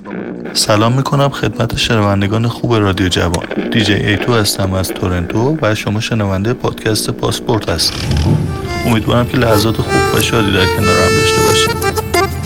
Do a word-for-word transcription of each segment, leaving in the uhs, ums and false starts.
سلام میکنم خدمت شنوندگان خوب رادیو جوان. دیجی ای تو هستم از تورنتو و شما شنونده پادکست پاسپورت هستید. امیدوارم که لحظات خوب و شادی در کنارم داشته باشید.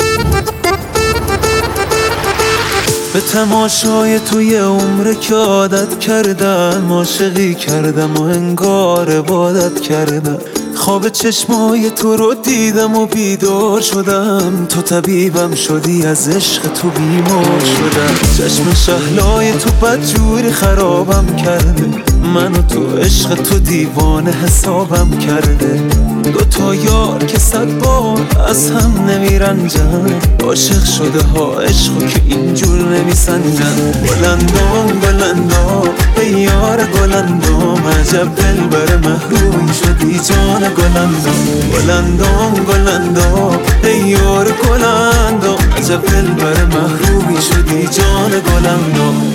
به تماشای توی عمر که عادت کردم، عاشقی کردم و انگار عبادت کردم. خواب چشمای تو رو دیدم و بیدار شدم، تو طبیبم شدی، از عشق تو بیمار شدم. چشم شهلای تو بدجوری خرابم کرده، منو تو عشق تو دیوانه حسابم کرده. دو تا یار که صد بار از هم نمیرنجن، عاشق شده ها عشقو که اینجور نمیسنجن. گلندام گلندام ای یار گلندام، عجب دل بر محروم شدی جان گلندام. گلندام گلندام ای یار گلندام، عجب دل بر محرومی شدی جان گلندام.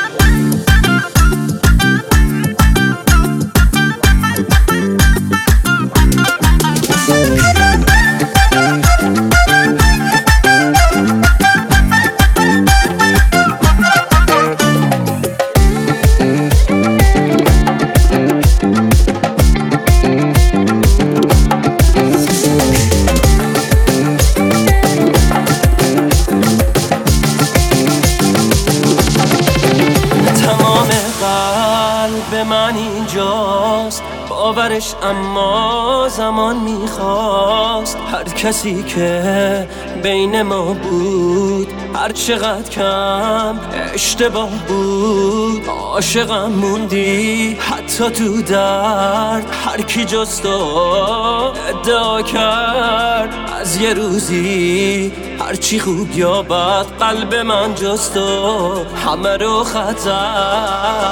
اما زمان میخواست هر کسی که بین ما بود، هر چقدر کم اشتباه بود. عاشقم موندی حتی تو درد، هر کی جز تو ادعا کرد از یه روزی هر چی خوب یا بد قلب من جز تو همه رو خطر.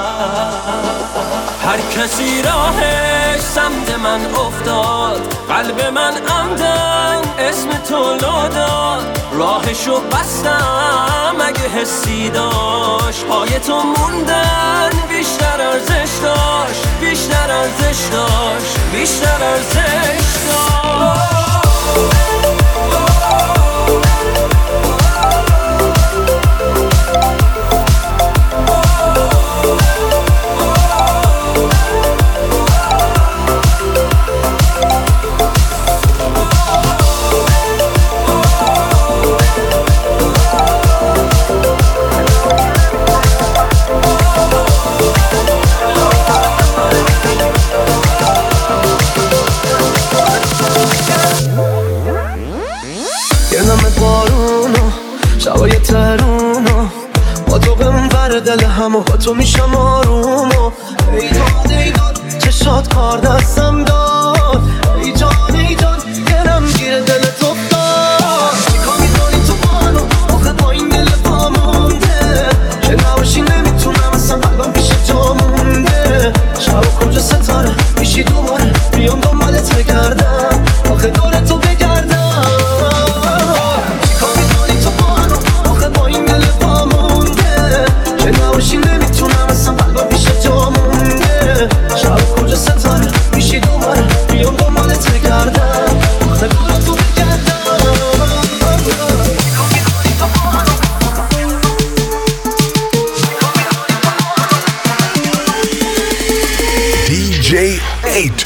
هر کسی راهش سمت من افتاد، قلب من عمدن اسم تو لو داد. راهشو بستم اگه حسی داشت، پای تو موندن بیشتر ارزش داشت، بیشتر ارزش داشت، بیشتر ارزش داشت. دل همه با تو میشم آروم و ای داد ای داد چشات کار دستم داد. ای جان ای جان دلم گیر دلت افتاد. چیکار میکنی تو منو آخه با این دل پا مونده، که نباشی نمیتونم اصلا قلبم پیش تو مونده. شب کجا ستاره میشی دوباره بیام دنبالت بگردم، آخه دور تو بگردم. چیکار میکنی تو منو آخه با این دل پا مونده، که نباشی نمیتونم اصلا قلبم پیش تو مونده. شب کجا ستاره میشی دوباره بیام دنبالت بگردم، آخه دور تو بگردم. دیجی ای تو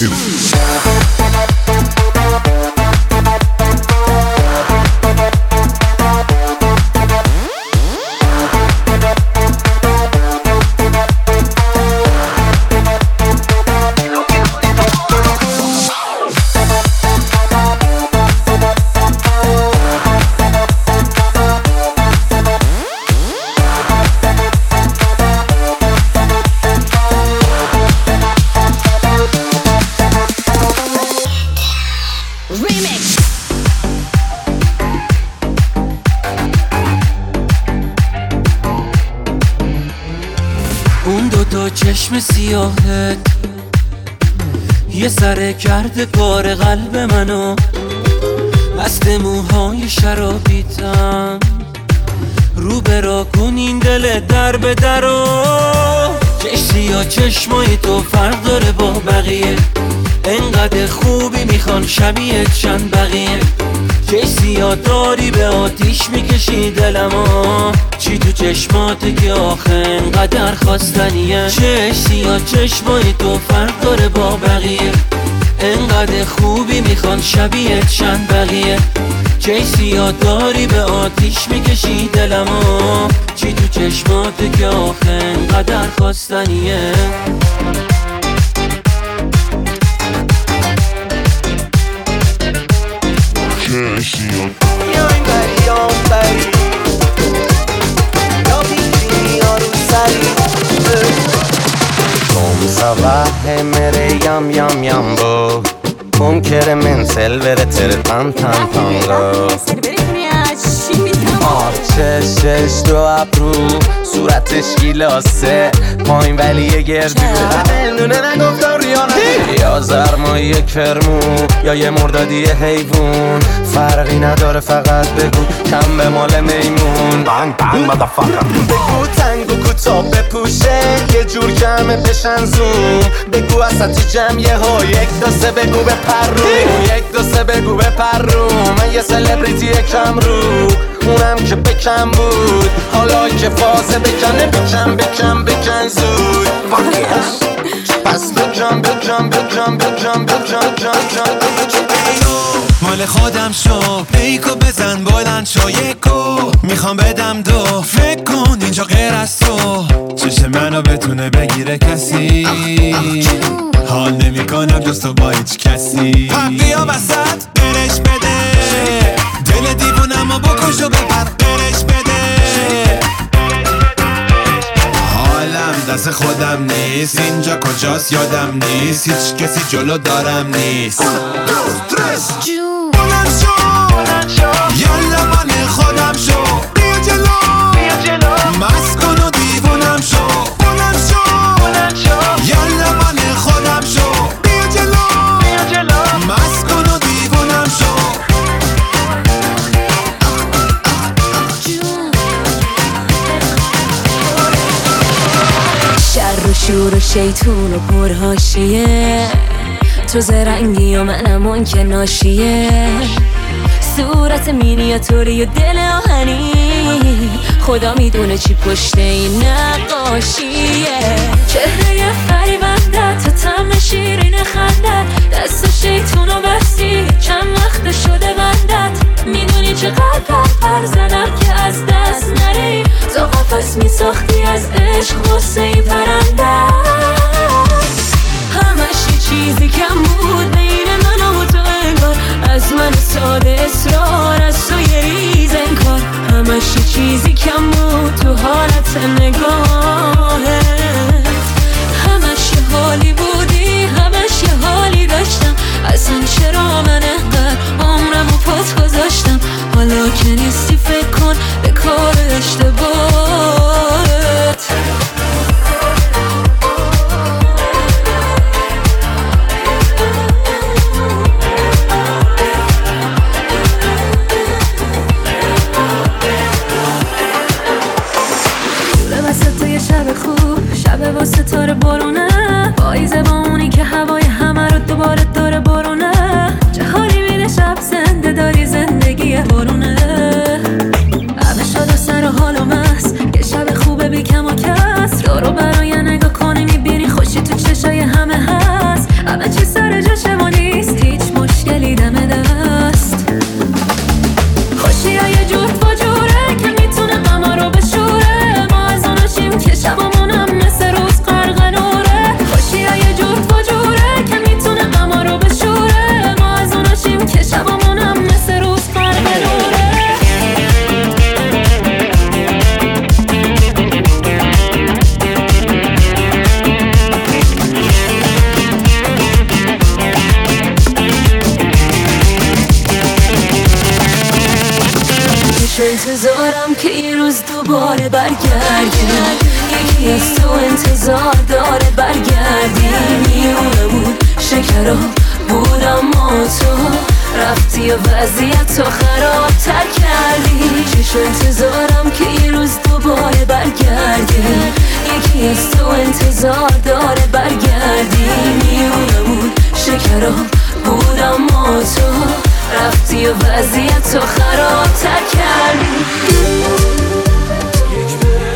چشم سیاهت یه سره کرده کار قلب منو، مست موهای شرابیتم رو برا کن این دل در به درو. چش سیاه چشمای تو فرق داره با بقیه، انقدر خوبی میخوان شبیه چند بقیه. چش سیاه داری به آتیش میکشی دلمو، چی چشمات که آخه انقدر خواستنیه، چشم سیاه چشمای تو فرق داره با بقیه، انقدر خوبی میخوان شبیه چند بقیه، چه سیاه داری به آتیش میکشی دلمو، چی تو چشمات که آخه انقدر خواستنیه. صباح میره یم یم یم بو منکر من سلور تر تن تن تانگو آرچش شش دو ابرو صورتش گیلاسه پایین ولی یه گردو نونه نگفتم ریانه یا زرمایی کرمو یا یه مردادی حیوون فرقی نداره فقط بگو کم به مال میمون بانگ بانگ مدفاکر بگو تنگو کوتا بپوشه یه جور کمه بشن زوم بگو اساتی جمعیه ها یک دو سه بگو به پرو یک دو سه بگو به پرو من یه سلبریتی کم رو اونم که بکم بود حالا که فازه بکنه بکن بکن بکن زود پس بکن بکن بکن بکن بکن مال خودم شو پیکو بزن بلند شو یکو میخوام بدم دو فکر کن اینجا غیر از تو چش منو بتونه بگیره کسی حال نمی کنم جز تو با هیچ کسی پا بیا وسط برش بده دل دیوونمو بکش و ببر برش بده حالم دست خودم نیست اینجا کجاست یادم نیست هیچ کسی جلو دارم نیست بلند شو یالا من خودم شو بیا جلو مست کن و دیوونم شو بلند شو یالا من خودم شو بیا جلو مست کن و دیوونم شو شر و شور و شیطون و پرهاشیه تو زرنگی و منم اون که ناشیه صورت مینیاتوری و دل آهنی خدا میدونه چی پشت این نقاشیه چهره فریبنده تو طعم شیرین خنده دست و شیطون و بستی چند وقت شده بندت میدونی چقدر پر زدم که از دست نری تو قفس میساختی از عشق واسه این پرنده همش چیزی کم بود بین من و تو انگار از من ساده اصرار از تو یه ریز انکار همش چیزی کم بود تو حالت نگاهت همش یه حالی بودی همش یه حالی داشتم اصلا چرا من انقدر عمرم و پات گذاشتم حالا که نیستی فکر کن به کار اشتباهت شب با ستاره بارونه پاییزه با اونی که هوای همه رو دوباره داره بارونه چه حالی میده شب زنده داری زندگی بارونه همه شاد و سر و حال و مست یه شب خوبه بی کم و کس دارو برای نگاه کنی میبینی خوشی تو چشای همه هست همه چی سر جاشه و نیست هیچ مشکلی دم دست خوشی ها یه جور فجوره که میتونه غما رو بشوره ما از آناشیم که شبامونم مثل روز غرق نوره خوشی ها یه جور فجوره که میتونه غما رو بشوره ما از آناشیم که شبامونم مثل روز غرق نوره انتظارم که یه روز دوباره برگردی یکی از تو انتظار داره برگردی میونه بود شکرها بود اما تو رفتی و وضعیت تو خراب تر کردی چشم انتظارم که یه روز دوباره برگردی یکی از تو انتظار داره برگردی میونه بود شکرها بود اما تو رفتی و وضعیت تو خراب تر کردی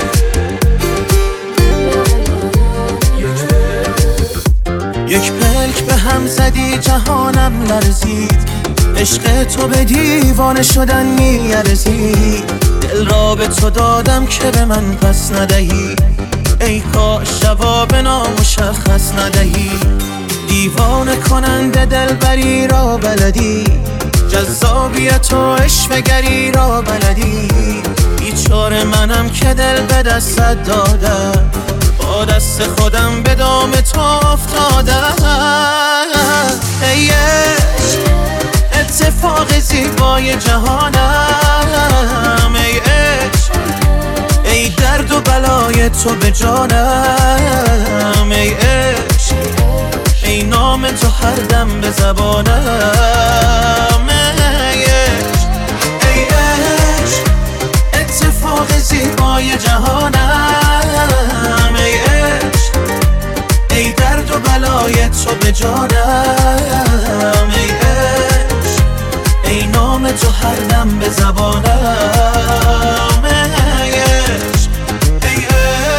لرزید، عشق تو به دیوانه شدن میارزید. دل را به تو دادم که به من پس ندهی، ای کاش جواب نامشخص ندهی. دیوانه کننده دلبری را بلدی، جذابیت و عشوه‌گری را بلدی. بیچاره منم که دل به دستت دادم، با دست خودم به دام تو افتادم. ای عشق اتفاق زیبای جهانم، ای عشق ای درد و بلای تو به جانم، ای عشق ای نام تو هر دم به زبانم. ای عشق ای عشق اتفاق زیبای جهانم، ای عشق ای درد و بلای تو به جانم، ای عشق ای نام تو هر دم به زبانم. ای عشق ای عشق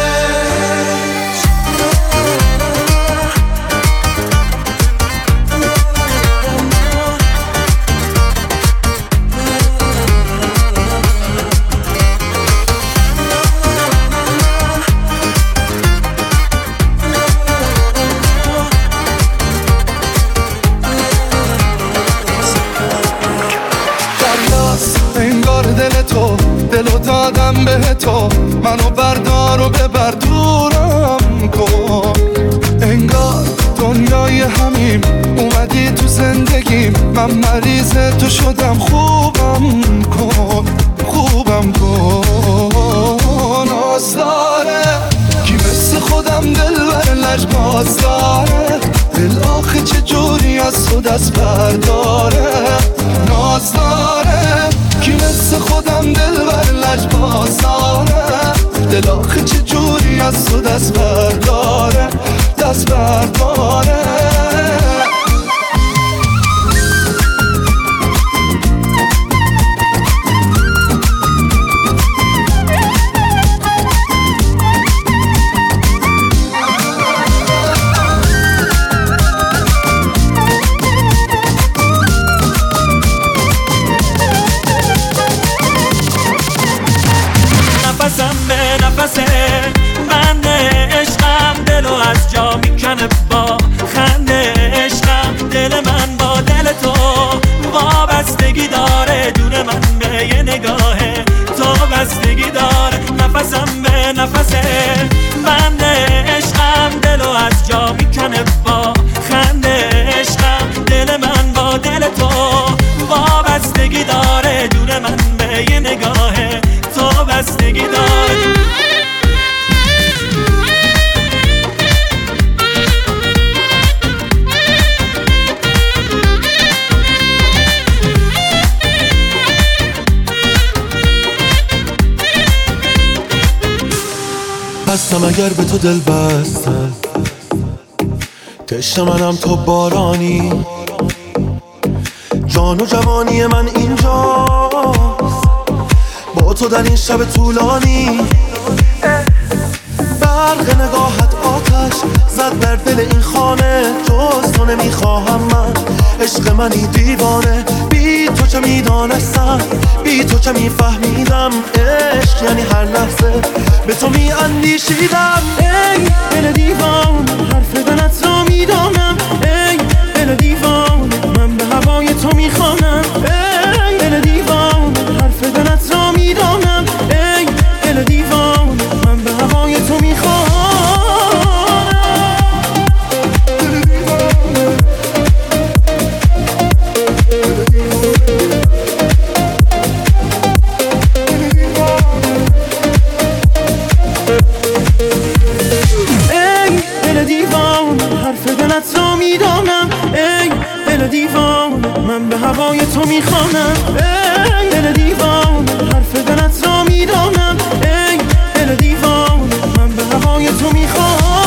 دلو دادم به تو، منو بردار و ببر دورم کن. انگار دنیای همیم اومدی تو زندگیم، من مریض تو شدم، خوبم کن خوبم کن. ناز داره کی مثل خودم دل بر لجباز داره، دل آخه چه جوری از تو دست برداره. ناز داره کی مثل خودم دل بر لجباز داره، دل آخه چه جوری از تو دست برداره دست برداره. نفسم به نفسه بند عشقم، دلو از جا میکنه با خنده عشقم. دل من با دل تو وابستگی داره، دون من به یه نگاه تو بستگی داره. نفسم به نفسه بند عشقم، دلو از جا میکنه با خنده عشقم. دل من با دل تو وابستگی داره، دون من به یه نگاه تو بستگی داره. بستم اگر به تو دل بستم، تشت منم تو بارانی. جان و جوانی من اینجاست با تو در این شب طولانی. برق نگاهت آتش زد در دل این خانه، جز تو نمیخواهم من، عشق منی دیوانه. بی تو چه میدانستم، بی تو چه میفهمیدم، عشق یعنی هر لحظه به تو میاندیشیدم. ای دل دیوان حرف دلت را میدانم، ای دل دیوان من به هوای تو میخوانم. ای دل دیوان حرف دلت را میدانم، ای دل دیوان من به هوای تو میخوانم. ای دل دیوان حرف دلت را میدانم، ای دل دیوان من به هوای تو میخوانم. ای دل دیوان حرف دلت را میدانم، ای دل دیوان من به هوای تو میخوانم.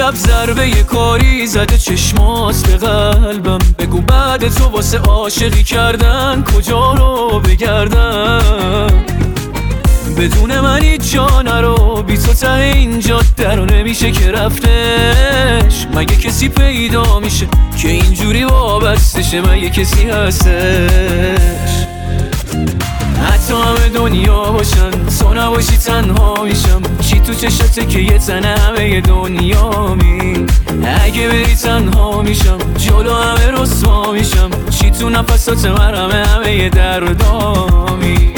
شب ضربه یه کاری زده چشمات به قلبم. بگو بعد تو واسه عاشقی کردن کجا رو بگردم؟ بدون من هیچ جا نرو، بی تو ته این جاده رو نمیشه که رفتش. مگه کسی پیدا میشه که اینجوری وابستشه؟ مگه کسی هستش؟ حتی همه دنیا باشن تو نباشی تنها میشم. چی تو چشته که یه تن همه دنیا می؟ اگه بری تنها میشم جلو همه رسوا میشم. چی تو نفسات من همه همه دردامی؟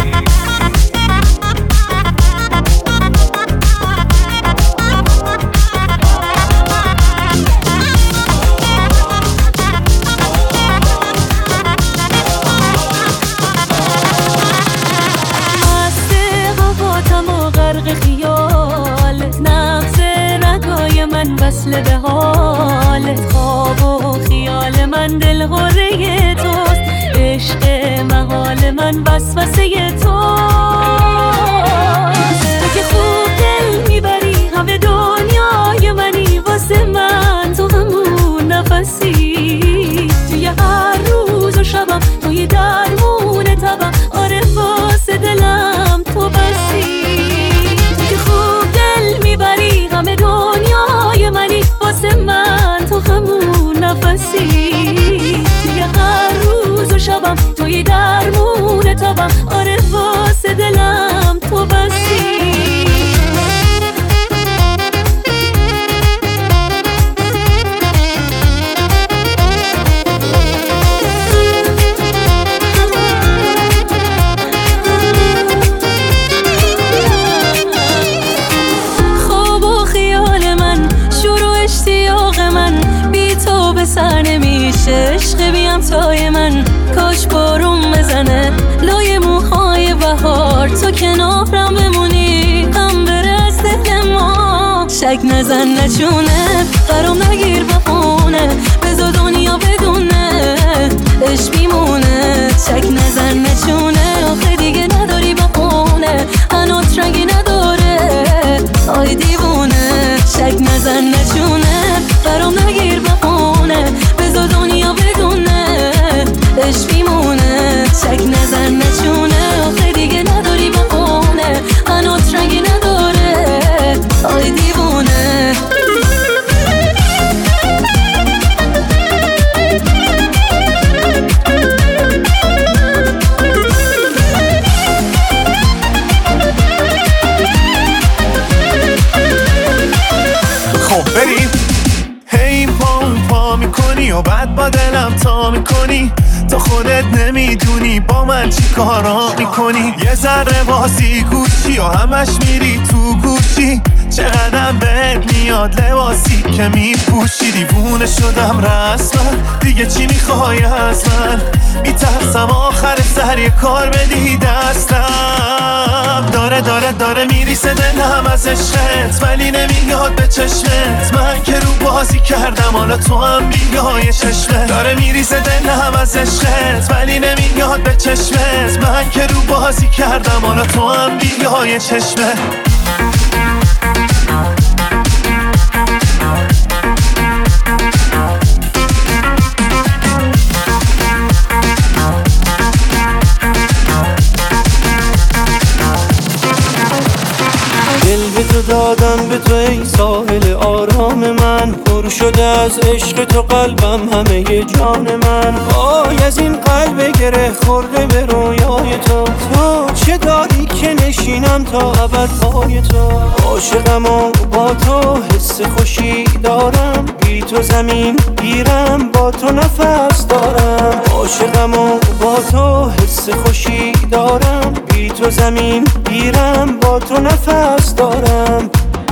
وصل به حالت، خواب و خیال من دل غره توست. عشق محال من وسوسه توست. تو که خوب دل میبری همه دنیای منی. واسه من تو همون نفسی، توی هر روز و شبم توی درمون تبم. آره واسه دلم تو بسی. تو که خوب دل میبری همه دنیای منی. واسه من تو همون نفسی، توی هر روز و شبم توی درمون تبم. آره واسه دلم تو بسی. سر نمیشه عشق بیم تای من. کاش بارون بزنه لای موهای بهار. تو کنارم بمونی هم بره از دل ما. شک نزن نچونه برام نگیر بخونه. بذار دنیا بدونه عشق میمونه. شک نزن نچونه آخه دیگه نداری بخونه. هنوز رنگی نداره آی دیوونه. شک نزن نچونه برام نگیر بخونه. بذار دنیا بدونه عشق میمونه. شک نزن نچونه آخه دیگه نداری بخونه. هنوز رنگی نداره آی دیوونه. خب بریم. هی پا پا میکنی و بعد با دلم تا میکنی. تو خودت نمیدونی با من چی کارا میکنی. یه ذره بازی گوشی و همش میری تو گوشی. چقدر بهت میاد لباسی که میپوشی. دیوونه شدم رسما دیگه چی میخوای از من؟ میترسم آخر سر یه کار بدی دستم. داره داره داره میریسه دلم از عشقت ولی نمیاد به چشمت. من که رو بازی کردم حالا تو هم بیای چشمت. داره میریسه دلم از عشقت ولی نمیاد به چشمت. من که رو بازی کردم حالا تو هم بیای چشمت. دل به تو دادم به تو ای ساحل آرام من. پر شده از عشق تو قلبم همه جان من. آی از این قلب گره خورده به رویای تو. تو چه داری که نشینم تا ابد پای تو. عاشقم و با تو حس خوشی دارم. بی تو زمین گیرم با تو نفس دارم. عاشقم و با تو حس خوشی دارم. بی تو زمین گیرم با تو نفس دارم.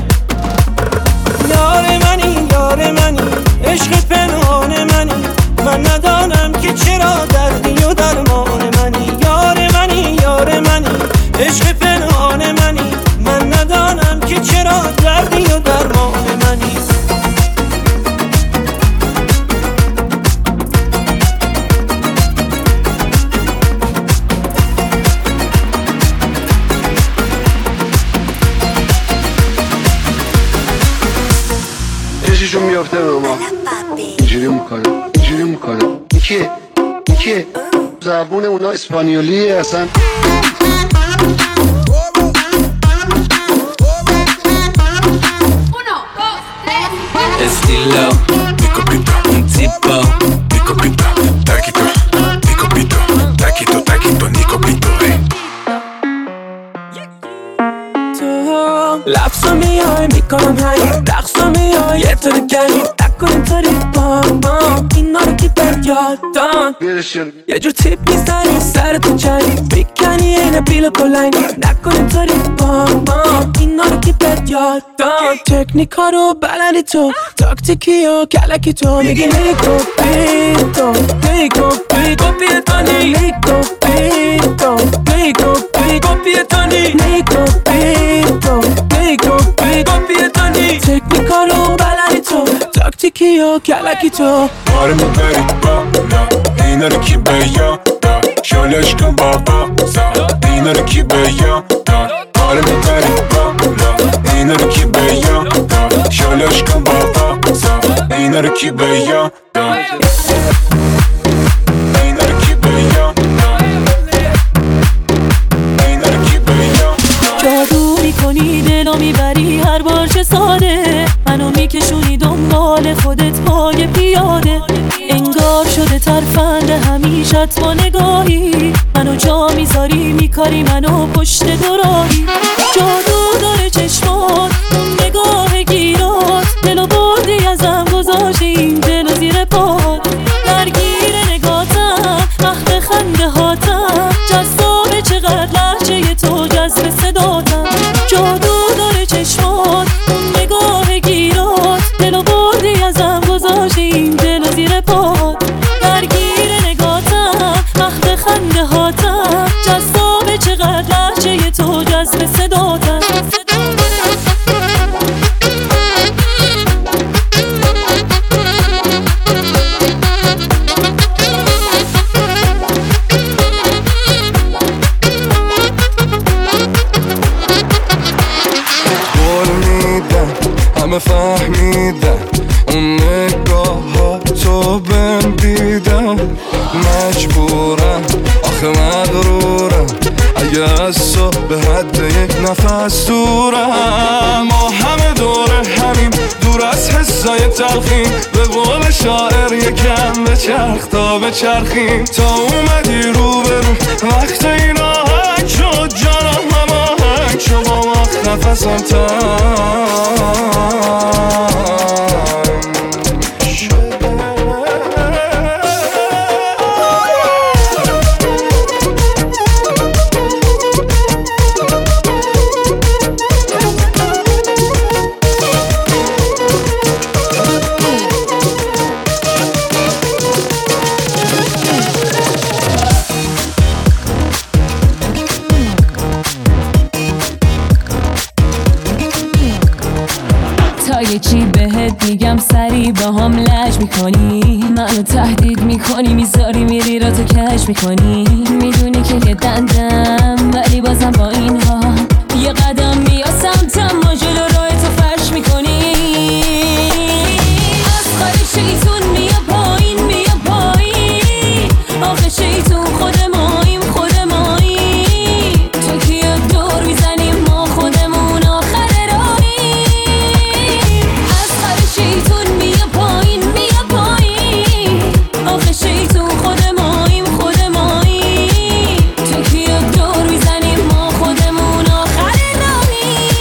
یار منی یار منی عشق پنهان منی. من ندانم که چرا دردی و درمان منی. یار منی یار منی عشق پنهان منی. من ندانم که چرا دردی و درمان منی. اینجوری میکنه اینجوری میکنه یکی یکی زبون اونا اسپانیولیه اصلا. Estilo, mi copito, un tipo, mi copito, taquito, mi copito, taquito, taquito, mi copito, eh. لفظا میای میکنم های رقصا میای یه تو نگری نکن اینطوری بام بام اینا رو کی بریادان یه جور تیپ میزنی سر تو جنی بیکنی اینه بیل بلنگی نکن اینطوری بام بام اینا رو کی بریادان تکنیکا رو بلدی تو تاکتیکی و کلکی تو میگی نیکو بیتو نیکو بیتو بیتانی نیکو بیتو نیکو بیتو بیتانی نیکو بیتو نیکو بیتو بیتانی تکنیکا رو بلدی تو تاکتیکی و کلکی تو آره میبری بالا اینا رو کی بیادا شالش کن بابا اینا رو کی بیادا آره میبری بالا اینا رو کی بیادا شالش کن بابا اینا رو کی بیادا اینا رو کی بیادا اینا رو کی بیادا جادو میکنی دلو میبری هر بار چه ساده منو میکشونی دنبال خودت پای پیاده انگار شده ترفند همیشت با نگاهی منو جا میذاری میکاری منو پشت دوراهی جادو داره چشمات اون نگاه گیرات دلو بردی ازم گذاشتی این دلو زیر پات درگیر نگاتم مخت خنده هاتم جذابه چقدر لحجه تو جذب صداتم جادو داره چشمات اون نگاه گیرات دلو بردی ازم گذاشتی این دلو زیر پات درگیر نگاتم مخت خنده هاتم جذابه چقدر لحجه تو جذب صداتم همه فهمیدن اون نگاه ها تو بهم دیدن مجبورم آخه مغرورم اگه از تو به حد یک نفس دورم ما همه دور همیم دور از حسای تلخیم به قول شاعر یکم به چرخ تا به چرخیم تا اومدی رو برو وقت این آهنگ شد جانم هم آهنگ شد با وقت نفسم تنگ یه چی بهت میگم سری با هم لج میکنی منو تهدید میکنی میذاری میری را تو کش میکنی میدونی که یه دندم ولی بازم با اینها یه قدم میاد سمتم ما جلو راه تو فرش میکنی از خالی شیطون میا پایین میا پایین آخه شیطون خود ماییم خود ماییم تو کیا دور میزنیم ما خودمون آخر راهیم شیطون میا پایین میا پایین آخه شیطون خود ماییم خود ماییم تو کیا دور میزنیم ما خودمون آخر راهیم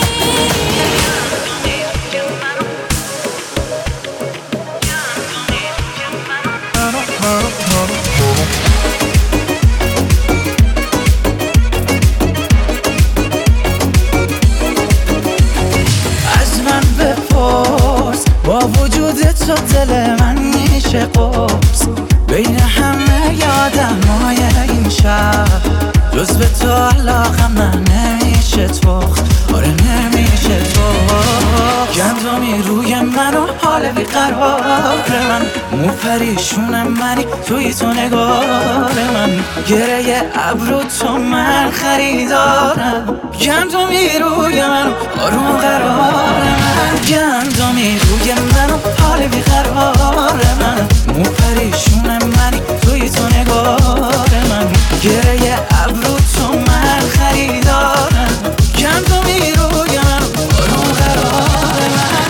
از من بپرس با وجود تو دل من میشه قرص بین همه یادم های این شهر جز به تو علاقم من نمیشه تخت آره نمیشه تخت گندمی روی من و حال بیقرار من مو پریشونم منی توی تو نگار من گره ابرو تو من خریدارم گندمی روی من و آروم قرار من گندمی روی من و حال بیقرار یار من، مو پریشون منی توی تو نگار من، گره ابرو تو من خریدارم، کم تو میروی من برون قرار من.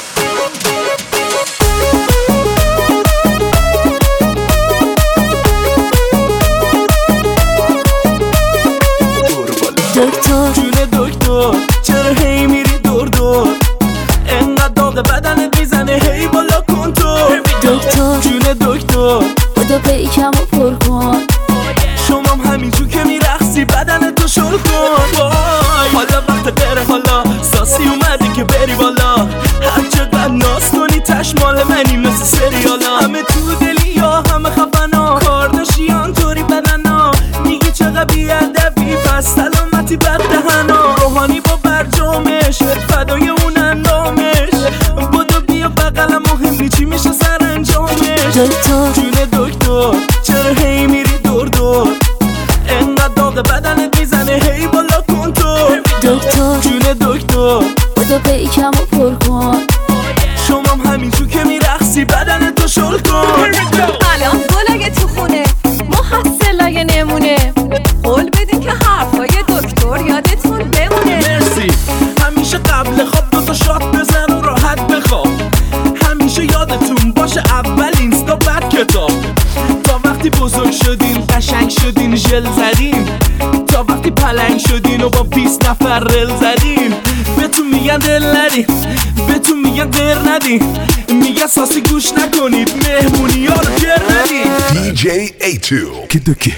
دکتر جون دکتر چرا هی میری دور دور، انقدر داغ بدنت میزنه هی بالا کن تو. دکتر جون دکتر بودو پیکم و پر کن، شمام همینجور که میرقصی بدن تو شل کن. وای حالا وقت بره، حالا ساسی اومدی که بری بالا، هر چقدر ناز کنی تش مال منی مثل سریالا. همه تو دلی یا همه خفنا، کارداشیان طوری بدنا، میگی چقدر بیادبی پس سلامتی بد دهنا. روحانی با برجامش فدای اون اندامش، بودو بیا بقلم مهم چی میشه سر انجامش. دکتر جون دکتر چرا هی میری دور دور، انقدر داغ بدنت میزنه هی بالا کن تو. دکتر جون دکتر بودو پیکم و پر کن، شمام همینجور که میرقصی بدن تو شل کن. الان گلای تو خونه محصلای نمونه، قول بدین که حرفای دکتر یادتون بمونه. مرسی همیشه قبل خواب دوتا شات بزن و راحت بخواب، همیشه یادتون باشه اول اینستا بعد کتاب. تا وقتی بزرگ شدین قشنگ شدین ژل زدین، تا وقتی پلنگ شدین و با بیست نفر رل زدین. بهتون میگن دل ندین، بهتون میگن غیر ندین، میگن ساسی گوش نکنید مهمونی ها رو گر ندین. دی جی ای تو دوکی دوکی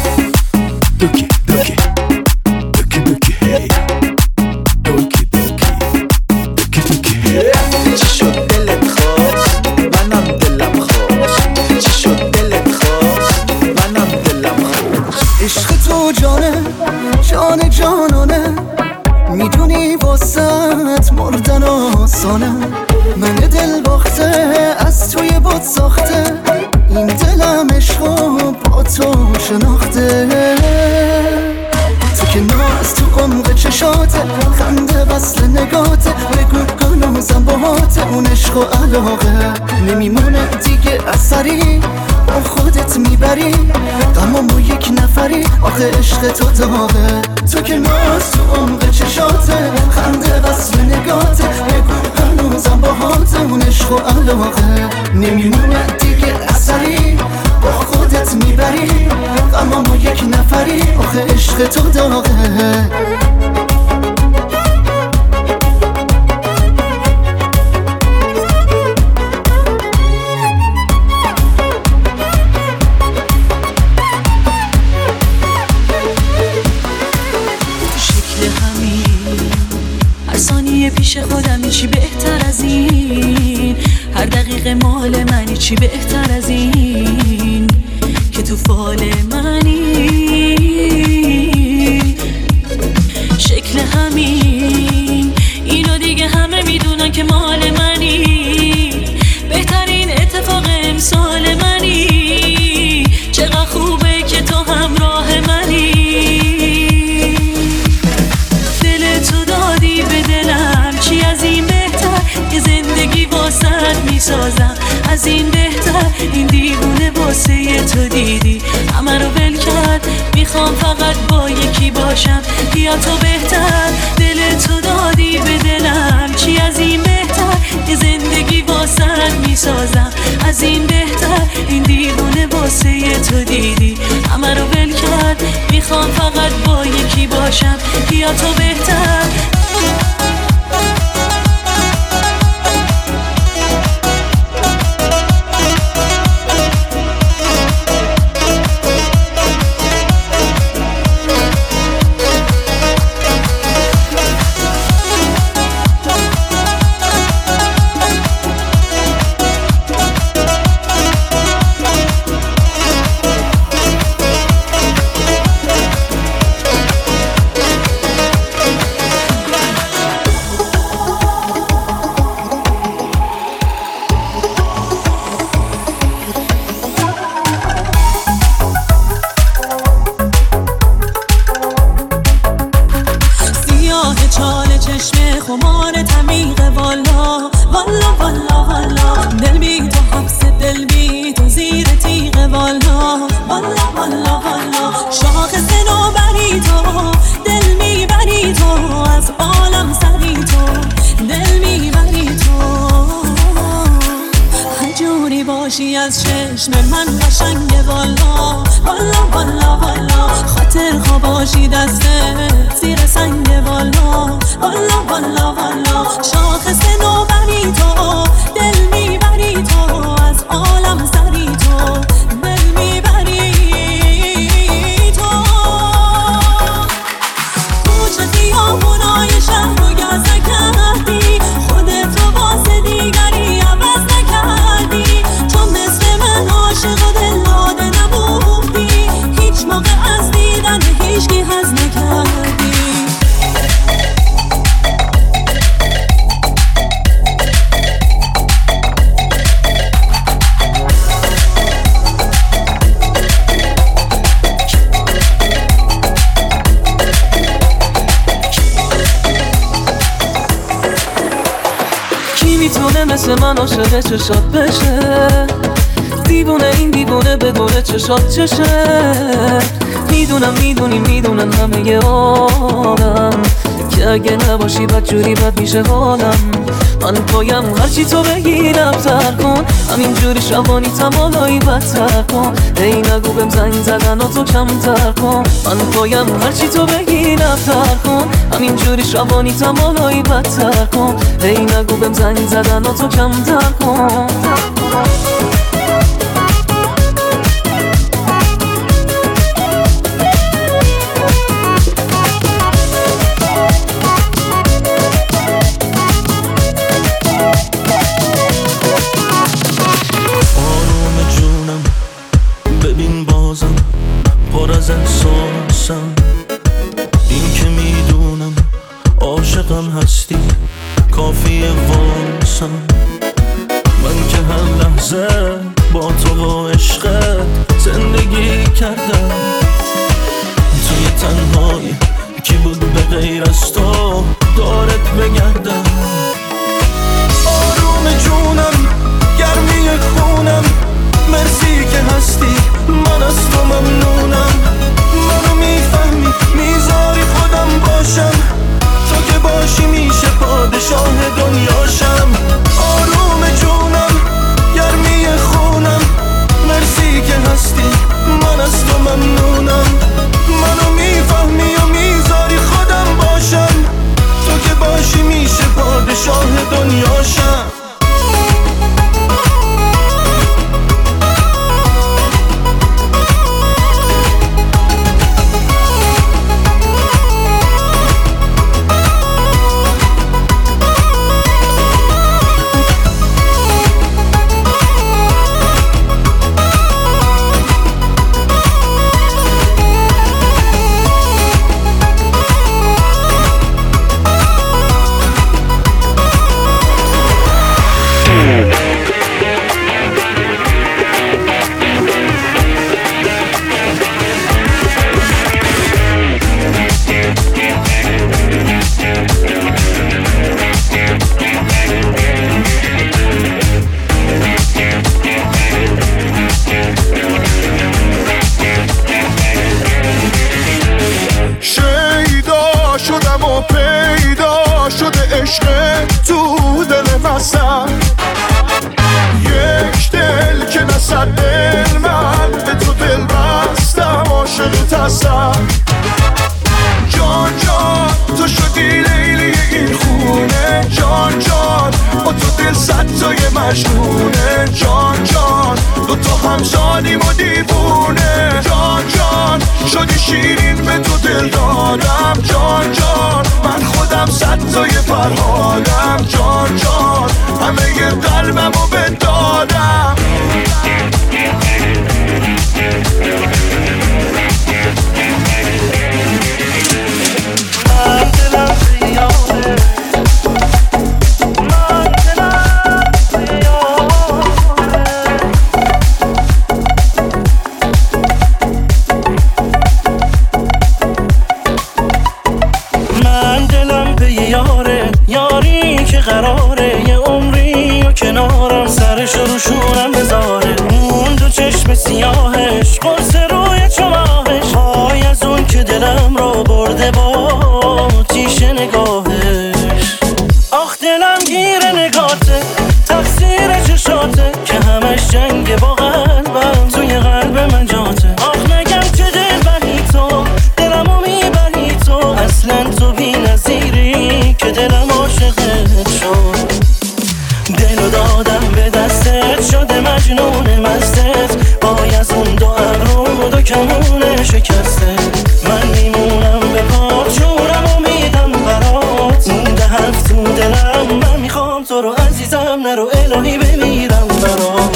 دوکی دوکی دوکی دوکی هی دوکی دوکی دوکی دوکی هی. چی شد دلت خواست منم دلم خواست، چی شد دلت خواست منم دلم خواست. عشق تو جانه جان جانانه، میدونی واسط مردن آسانه، من دل باخته از توی باد ساخته، این دلم عشقو با تو شناخته. تو که ناز تو عمق چشاته، خنده وصل نگاته، بگو گنازم باهاته، اون عشق و علاقه نمیمونه دیگه اثری، با خودت میبری غمامو یک نفری، آخه عشق تو داغه. تو که ناز تو عمق چشاته، خنده وصل نگاته، بگو هنوزم باهاته، اون عشق و علاقه نمیمونه دیگه اثری، با خودت میبری غمامو یک نفری، آخه عشق تو داغه. پیش خودم چی بهتر از این، هر دقیقه مال منی چی بهتر از این، که تو فال منی شکل همین، اینو دیگه همه میدونن که مال منی، بهترین اتفاق امسال منی، چقدر خوبه که تو همراه منی. دل تو دادی به دلم، چی از این بهتر که زندگی واسط میسازم، از این بهتر این دیوونه واسه تو دیدی همه رو ول کرد، میخوام فقط با یکی باشم یا تو بهتر. دل تو دادی به دلم، چی از این بهتر که زندگی واسط میسازم، از این بهتر این دیوونه واسه تو دیدی همه رو ول کرد، میخوام فقط با یکی باشم یا تو بهتر. چیزی از چشم من قشنگه والا والا والا والا خاطر خواباشی دسته زیر سنگ والا والا والا والا شاخص نوبری تو دل میبری تو از عالم سری تو دل میبری تو کوچه خیابونای شهر رو گز نکردی خودت رو واسه دیگری عوض نکردی تو مثل من عاشق و دل داده نبودی هیچ موقع از دیدن هیچکی حظ نکردی میتونه مثل من عاشق چشات بشه دیوونه این دیوونه بدونه چشات چشه میدونم میدونی میدونن همه آدم که اگه نباشی بد جوری بد میشه حالم من پایم هرچی تو بگی نبتر کن همینجوری شبانی تمالایی بدتر کن ای نگو بهم زنگ زدن و تو کمتر کن من پایم هرچی تو بگی نبتر کن همینجوری شبانی تمالایی بدتر کن ای نگو بهم زنگ زدن و تو کمتر کن احساسم این که میدونم عاشقم هستی کافیه واسم من که هر لحظه با تو و عشقت زندگی کردم توی تنهایی کی بود به غیر از تو دارت بگردم آروم جونم گرمی خونم مرسی که هستی من از تو ممنونم منو میفهمی میذاری خودم باشم تو که باشی میشه پادشاه دنیاشم آروم جونم گرمی خونم مرسی که هستی من از تو ممنونم منو میفهمی و میذاری خودم باشم تو که باشی میشه پادشاه دنیاشم جان جان تو شدی لیلی این خونه جان جان با تو دل صد تای مجنونه جان جان دو تا هم شادیم و دیوونه جان جان شدی شیرین به تو دل دادم جان جان من خودم صد تای فرهادم جان جان همه ی قلبم رو بدادم شونم بذاره اون دو چشم سیاهش قرص روی چماهش های از اون که دلم رو برده با تیش نگاهش آخ دلم گیر نگاته تقصیر چشاته که همش جنگ با شکسته من میمونم به پات جونم و میدم برات مونده حرف تو دلم من میخوام تو رو عزیزم نرو الهی بمیرم برات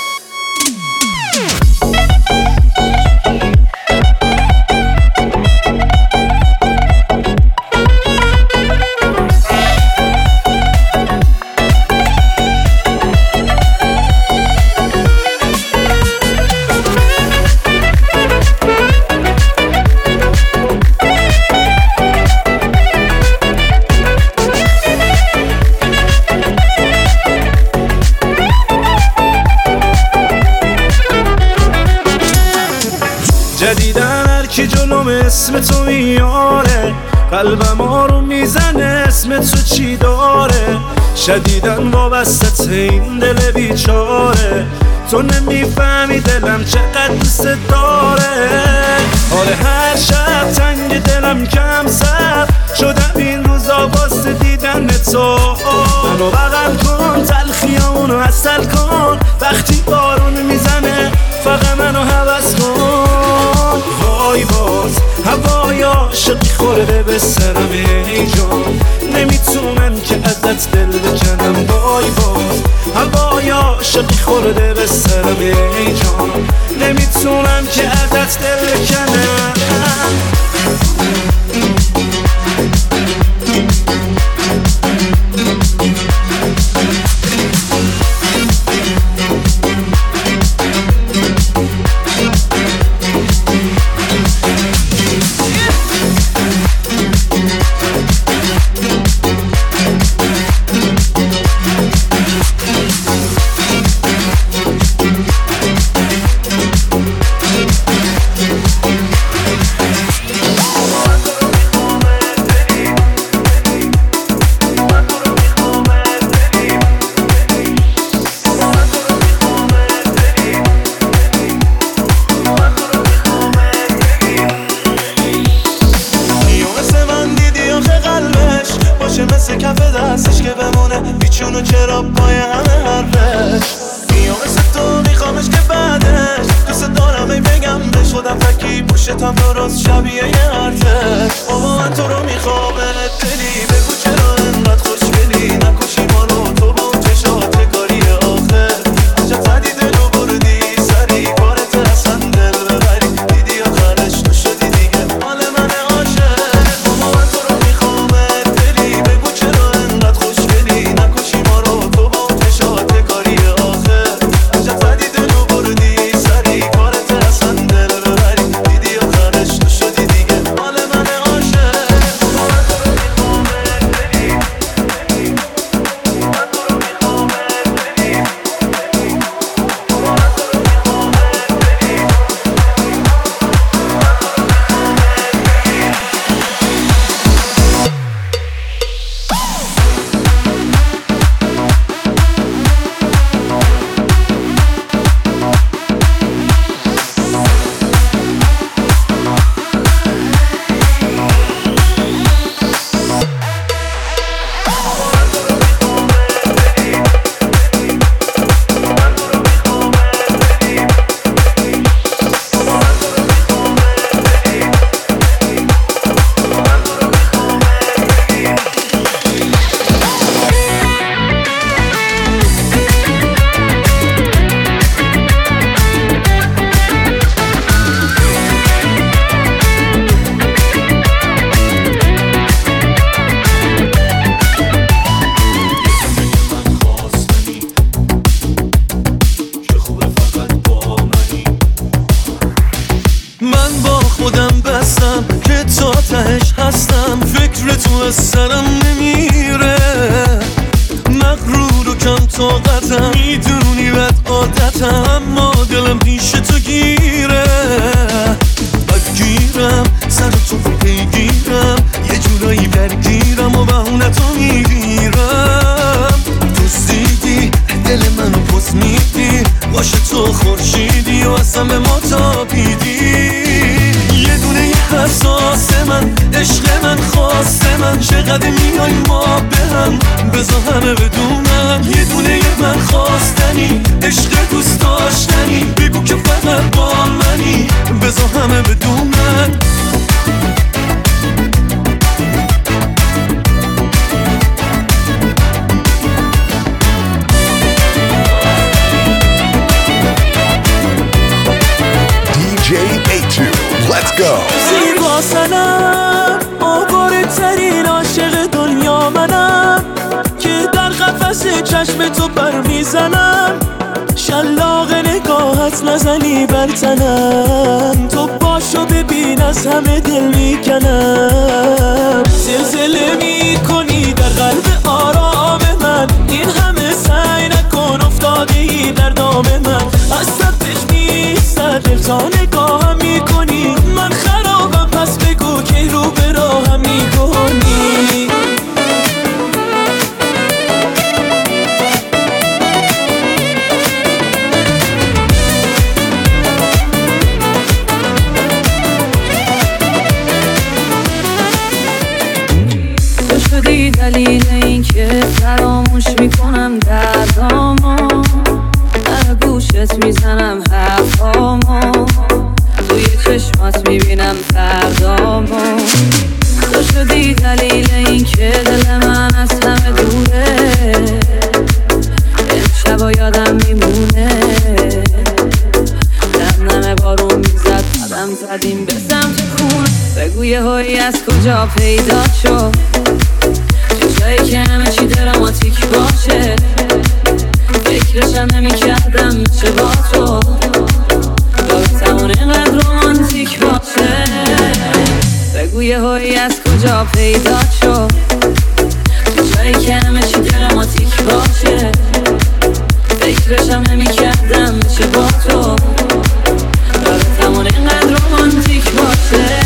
جدیدن هر کی جلوم اسم تو میاره قلبم آروم میزنه اسم تو چی داره شدیدن وابسته این دل بیچاره تو نمیفهمی دلم چقدر دوست داره حال هر شب تنگ دلم کم سر شدم این روزا واسه دیدن تو منو بغل کن تلخیامونو عسل کن وقتی بارون میزنه فقط منو هوس کن وای باز هوای عاشقی خورده به سرم ای جان نمیتونم که ازت دل بکنم وای باز هوای عاشقی خورده به سرم ای جان نمیتونم که ازت دل بکنم مثل کف دستش که بمونه بیچون و چرا پای همه حرفش میام مثل تو میخوامش که بعدش دوست دارم ای بگم به شدم فکی پوشتم درست شبیه یه ارتش بابا من تو رو میخوام دلی بگو چرا انقدر خوشگلی نکشی مانو تو با اون چشات کاری آخر عجب فدی دلو بردی سری کارت اصلا دل ببری دیدی آخرش تو شدی دیگه مال من عاشق بابا من تو رو میخوام دلی بگو چرا انقدر خوشگلی نکشی ما رو تو با اون چشات کاری آخر عجب فدی دلو بردی سری کارت اصلا دل ببری دیدی آخرش تو شدی دیگه مال من عاشق بابا من تو رو میخوام دلی من تو رو میخوام دلی بابا من تو رو میخوام دلی من با خودم بستم که تا تهش هستم فکر تو از سرم نمیره مغرور و کم طاقتم میدونی بد عادتم اما دلم پیش تو گیره بد گیرم سر تو پیگیرم یه جورایی درگیرم و بهونه تو میگیرم دوستیدی دل منو پس میدی باشه تو خورشیدی و اصلا به ما تابیدی یه دونه یه حساس من عشق من خواست من چقدر میای ما به هم بذار همه بدونم یه دونه یه من خواستنی عشق دوست داشتنی بگو که فقط با منی بذار همه بدونم چشم تو بر میزنم، شلاق نگاهت نزنی بر تنم، تو باشو ببین از همه دل میکنم. زلزله میکنی در قلب آرام من، این همه سعی نکن افتاده ای در دام من. از سبتش نیست دل تا نگاهم میکنی، من خرابم پس بگو که رو به راهم میکنی. شدی دلیل این که فراموش میکنم دردامو، در گوشت میزنم حرفامو، توی چشمات میبینم فردامو. تو شدی دلیل این که دل من از همه دوره، امشبا یادم میمونه، دم نمه بارون میزد قدم زدیم به سمت خونه. بگو یه هایی از کجا پیدا شد، جایی که همه چی دراماتیک باشه، فکرشم نمی کردم چه با تو رابطمون اینقدر رومانتیک باشه. بگو یه هایی از کجا پیدا شد، جایی که همه چی دراماتیک باشه، فکرشم نمی کردم چه با تو رابطمون اینقدر رومانتیک باشه.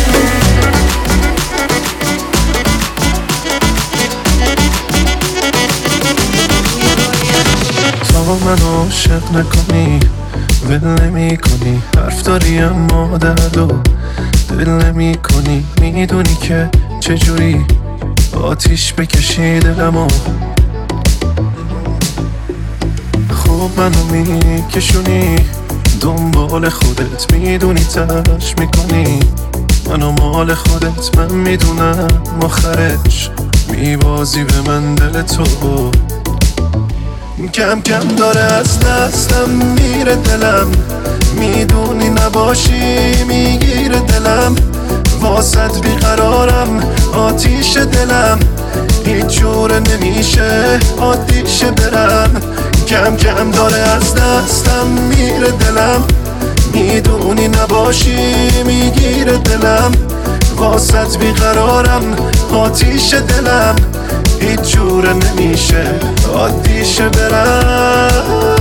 من عاشق نکنی ول نمی کنی، حرف داری اما درد و دل نمی کنی. میدونی که چجوری آتیش بکشی دلمو، خوب منو میکشونی دنبال خودت، میدونی تلاش میکنی منو مال خودت. من میدونم آخرش میبازی به من دل تو، کم کم داره از دستم میره دلم، میدونی نباشی میگیره دلم، واسط بیقرارم آتیش دلم، هیچ جور نمیشه عادیش برم. کم کم داره از دستم میره دلم، میدونی نباشی میگیره دلم، واسط بیقرارم آتیش دلم، هیچ جور نمیشه عادیش برم.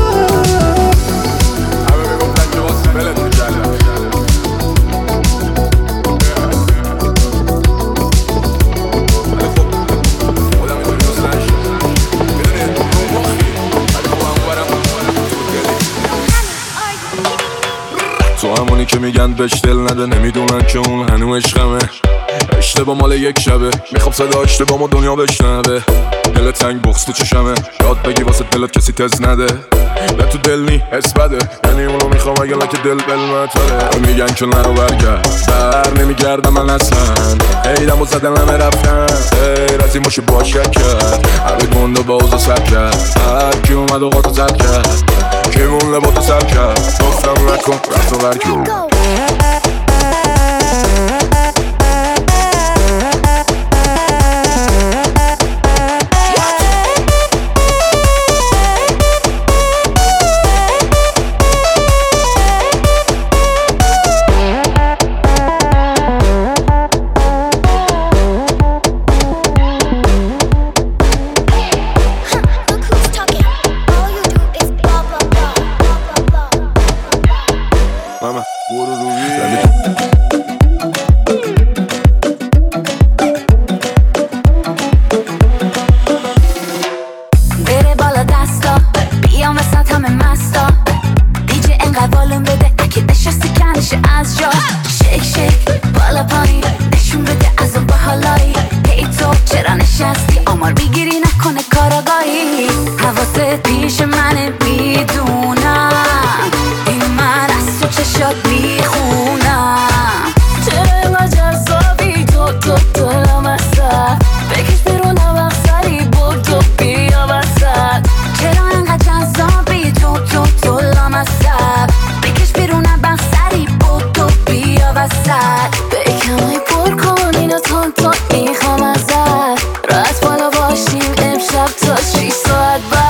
تو همونی که میگن بهش دل نده، نمیدونن که اون هنو عشقمه. اشتباه مال یک شبه، میخوام صدا اشتباه ما دنیا بشنوه. دل تنگ بغض تو چشمه، یاد بگی واسه دلت کسی تز نده. نه تو دل نی حس بده، یعنی اونو میخوام اگه نه که دل بلمتره. میگن که نرو برگرد، بر نمیگردم من اصلا، ایدم و زدن همه رفتن، غیر از این باشه باشه کرد. همه گنده با اوزا سر کرد، هر کی اومد و قاطو زد کرد، کی مون لباتو سر کرد. گفتم نکن رفت و برکن. میخوام ازت راحت بالا باشیم امشب تا شیش ساعت بعد.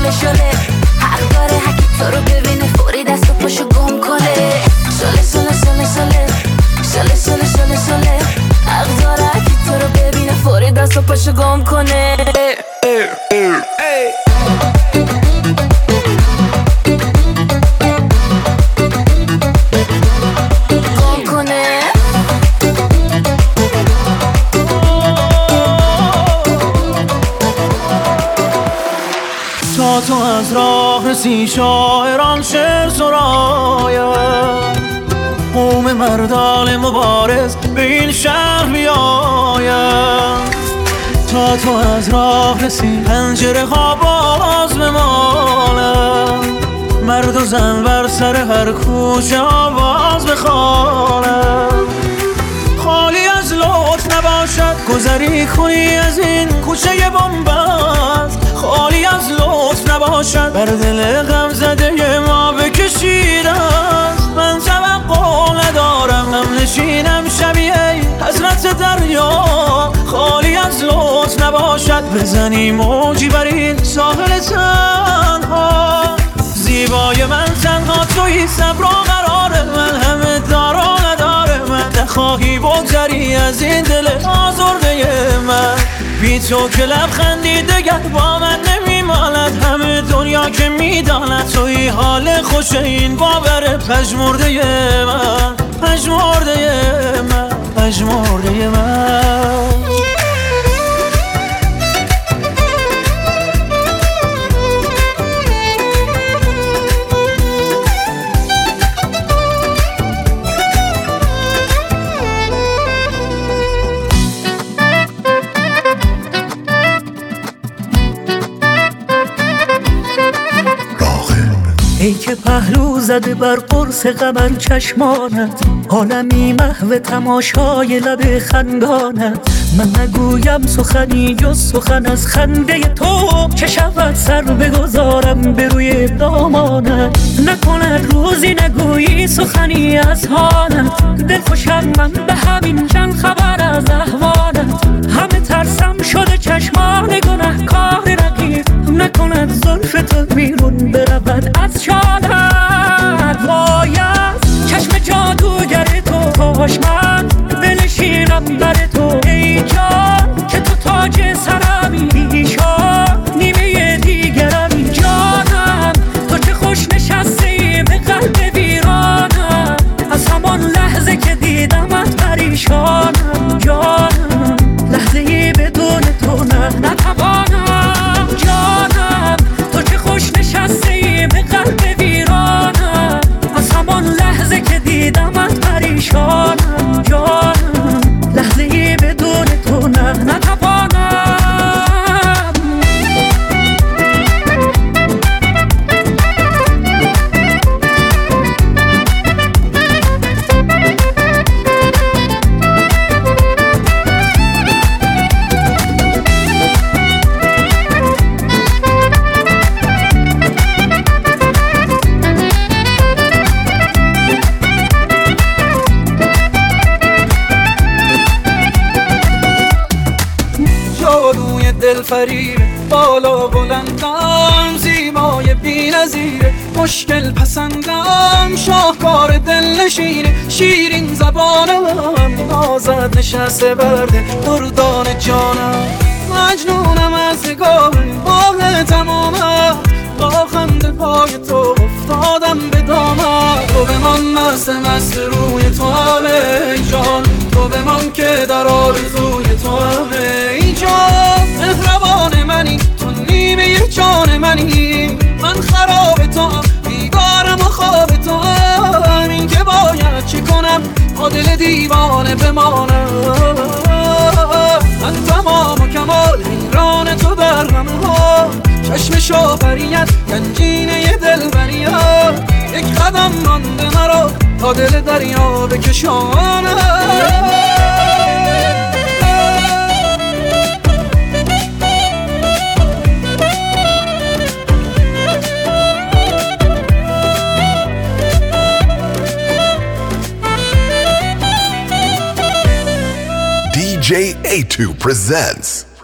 شله شله حق داره هکی تو رو ببینه فوری دست و پاشو گم کنه شله شله شله شله شله شله شله شله حق داره هکی تو رو ببینه فوری دست و پاشو گم کنه تا تو از راه رسی شاعران شعر سراید قوم مردان مبارز به این شهر بیاید تا تو از راه رسی پنجره ها باز بمالد مرد و زن بر سر هر کوچه آواز بخوانند خالی از لطف نباشد گذری کنی از این کوچه بنبست خالی از لطف نباشد بر دل غم زده ما بکشیده است من توقع ندارم هم نشینم شبیه حضرت دریا خالی از لطف نباشد بزنی موجی بر این ساحل تنها زیبای من تنها توی صبر و قرار من همه دار و نداره من نخواهی بگذری از این دل آزرده من بی تو که لبخندی دگر با من نمیماند همه دنیا که میداند توی حال خوش این باور پژمرده من پژمرده من پژمرده من ای که پهلو زده بر قرص قمر چشمانت عالمی محو تماشای لب خندانت من نگویم سخنی جز سخن از خنده تو چه شود سر بگذارم به روی دامانت نکند روزی نگویی سخنی از حالت دل خوشم من به همین چند خبر از احوالت همه ترسم شده چشمان گناه کار رقیب نکند زلف تو بیرون برود از شالت باید چشم جادوگر تو کاش من بنشینم بر تو ای جان که تو تاج سرمی ایشان نیمه دیگرمی جانم تو چه خوش نشسته ای به قلب ویرانم از همان لحظه که دیدمت پریشانم جانم لحظه ای بدون تو نه نتوانم جانم تو چه خوش نشسته ای به قلب ویرانم از همان لحظه که دیدمت پریشانم جانم لحظه ای بدون تو نه نتوانم دل فریب بالا بلندم زیبای بی نظیره مشکل پسندم شاهکار دل نشینه شیرین زبانم نازد نشسته برده دردان جانم مجنونم از نگاه باغ تمامم با خنده پای تو افتادم به دامم تو بمان مست مست روی تو همه جان تو بمان که در آرزوی تو همه جان مهربان منی تو نیمه جان منی من خراب تو هم بیدارم و خواب تو هم این که باید چی کنم با دل دیوانه بمانم من تمام و کمال حیران تو در غم ها چشم شافریت گنجینه دل بریت یک قدم مانده مرا تا دل دریا بکشانم D J A two presents